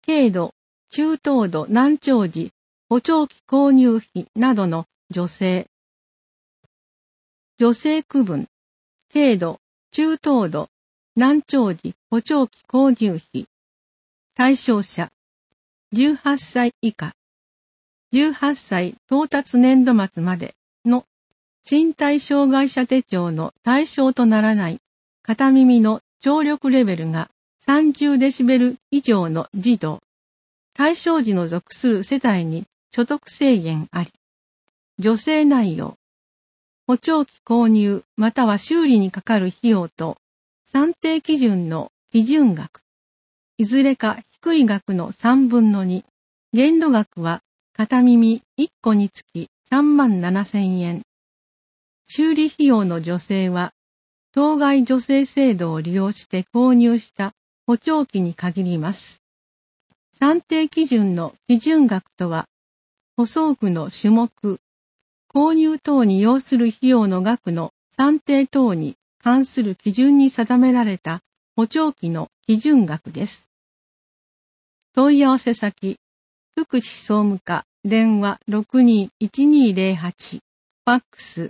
軽度、中等度難聴時、補聴器購入費などの助成。助成区分、軽度、中等度、難聴時補聴器購入費。対象者、18歳以下。18歳到達年度末までの身体障害者手帳の対象とならない片耳の聴力レベルが30デシベル以上の児童。対象児の属する世帯に所得制限あり。助成内容。補聴器購入または修理にかかる費用と算定基準の基準額。いずれか低い額の3分の2。限度額は片耳1個につき37,000円。修理費用の助成は当該助成制度を利用して購入した補聴器に限ります。算定基準の基準額とは、補装具の種目、購入等に要する費用の額の算定等に関する基準に定められた補聴器の基準額です。問い合わせ先、福祉総務課、電話 621208、ファックス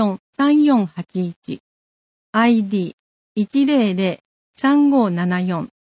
243481、ID100-3574